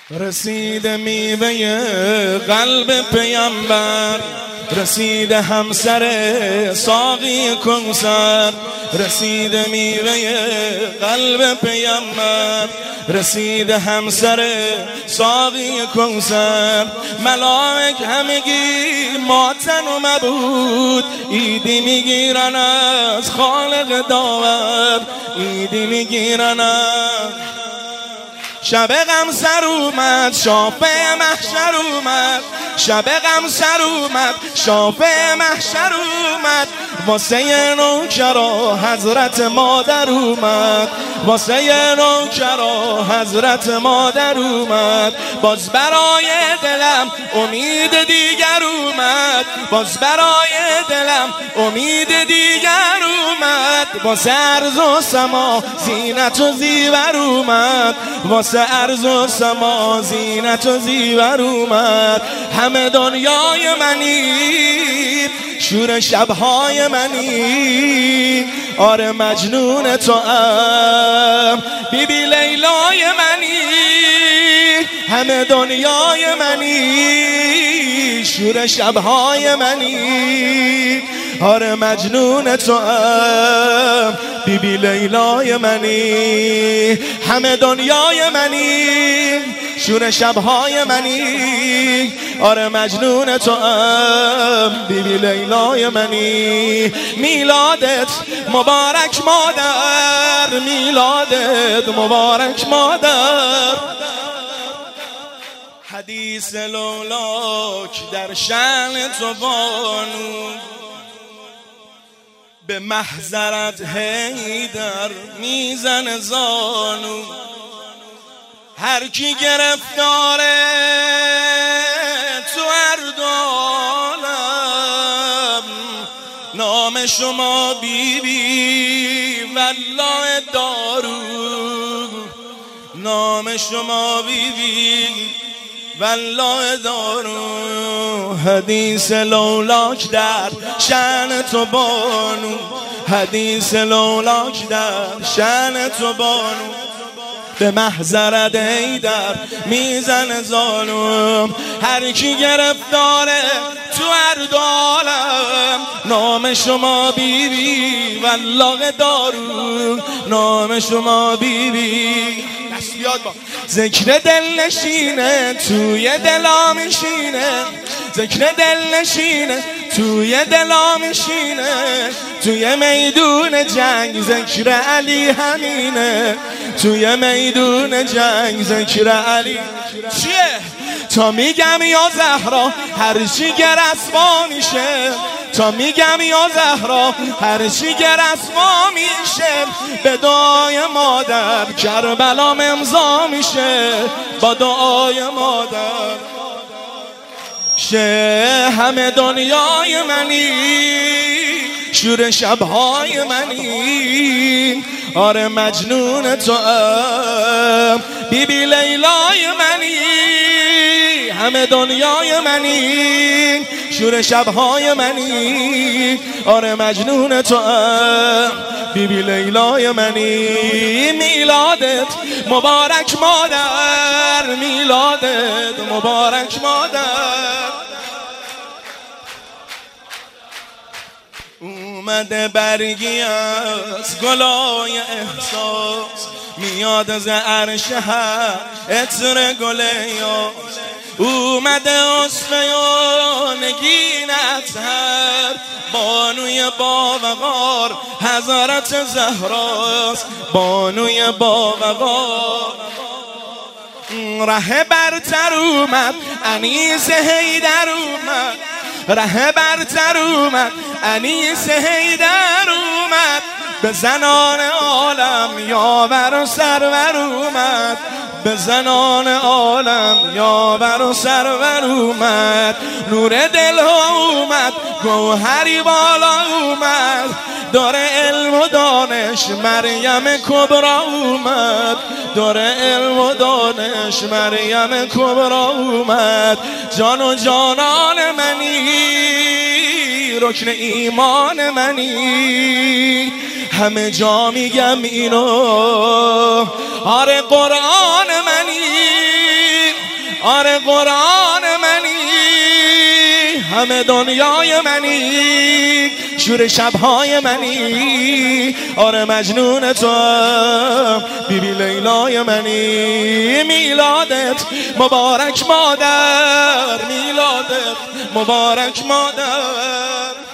رسید میوه قلب پیامبر، رسید همسر ساقی کوثر. رسید میوه قلب پیامبر، رسید همسر ساقی کوثر. ملائک همگی ماتن و مبود، ایدی میگیرن از خالق داور، ایدی میگیرن از شب غم سر اومد، شافع محشر اومد. شب غم سر اومد، شافع محشر اومد. واسه نوکرا حضرت مادر اومد، واسه نوکرا حضرت مادر اومد. باز برای دلم امید دیگر اومد، باز برای دلم امید دیگر اومد. واسه ارض و سما زینت و زیور اومد، واسه ارض و سما زینت و زیور اومد. همه دنیای منی، شور شبهای منی. آره مجنون تو ام، بی بی لیلای منی. همه دنیای منی، شور شبهای منی. آره مجنون تو ام، بی بی لیلای منی. همه دنیای منی، شور شبهای منی. آره مجنون تو ام، بی بی لیلای منی. میلادت مبارک مادر، میلادت مبارک مادر. حدیث لولاک در شأن تو بانو، به محضرت حیدر میزن زانو. هر کی گرفتاره تو هر عالم، نام شما بیبی والله دارو، نام شما بیبی والله دارو. حدیث لولاک در شأن تو بانو، حدیث لولاک در شأن تو بانو. به محضرت حیدر میزن ظالم. هر کی گرفتاره تو هر عالم، نام شما بیبی والله دارو، نام شما بیبی. دست بیاد با ذکر دل نشینه توی دلا میشینه، ذکر دل نشینه توی دلا میشینه. توی میدون جنگ ذکر علی همینه، توی میدون جنگ ذکر علی. چیه؟ تا میگم یا زهرا هر چی گرسوا میشه، تا میگم یا زهرا هر چی گرسوا میشه. به دعای مادر کربلام امضا میشه، با دعای مادر شه. همه دنیای منی، شور شبهای منی. آره مجنون تو ام، بی بی لیلای منی. همه دنیای منی، شور شبهای منی. آره مجنون تو ام، بی بی لیلای منی. میلادت مبارک مادر، میلادت مبارک مادر. اومده برگی از گلای احساس، میاد از عرش عطر گل یاس. اومده اصفه و نگین اطهر، بانوی باوقار حضرت زهراست، بانوی باوقار. ره برتر اومد انیس حیدر اومد، ره برتر اومد انیس حیدر اومد. به زنان عالم یاور و سرور اومد، به زنان عالم یاور و سرور اومد. نور دل ها اومد، گوهری بالا اومد. داره علم و دانش مریم کبرا اومد، داره علم و دانش مریم کبرا اومد. جان و جانان منی، رکن ایمان منی. همه جا میگم اینو، آره قرآن منی. قرآن منی، همه دنیای منی، شور شبهای منی، آره مجنون تو، بیبی لیلای منی. میلادت مبارک مادر، میلادت مبارک مادر.